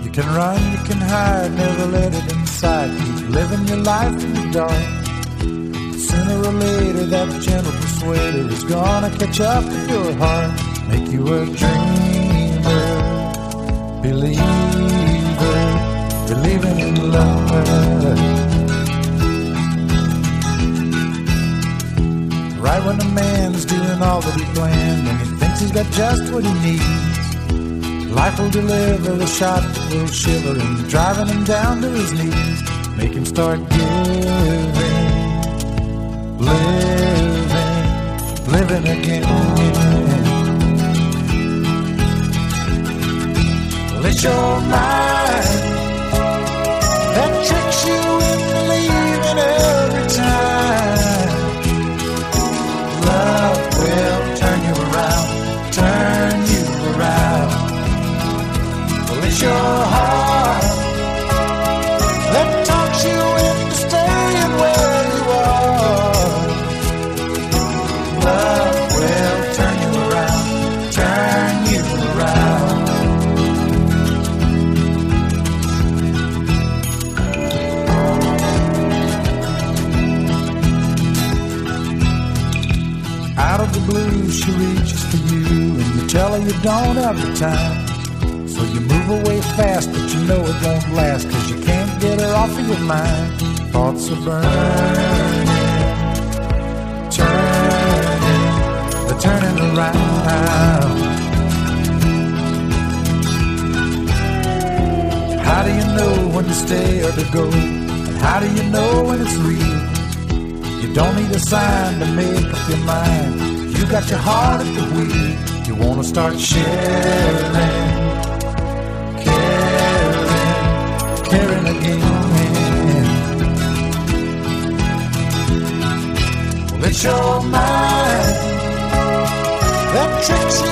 You can run, you can hide, never let it inside. Keep living your life in the dark. Sooner or later that gentle persuader is gonna catch up with your heart. Make you a dreamer, believer, believing in love. Right when a man's doing all that he planned and he thinks he's got just what he needs, life will deliver a shot that will shiver him, driving him down to his knees. Make him start giving, living again. Well, it's your mind that tricks you into believing every time. Love will turn you around, turn you around. Well, it's your heart that talks you into staying where you are. Love will turn you around, turn you around. Out of the blue she reaches for you, and you tell her you don't have the time. So you move away fast, but you know it won't last, 'cause you can't get her off of your mind. Thoughts are burning, turning, they're turning around. How do you know when to stay or to go? And how do you know when it's real? You don't need a sign to make up your mind. You got your heart at the wheel. You wanna start sharing, caring again. Well, it's your mind that tricks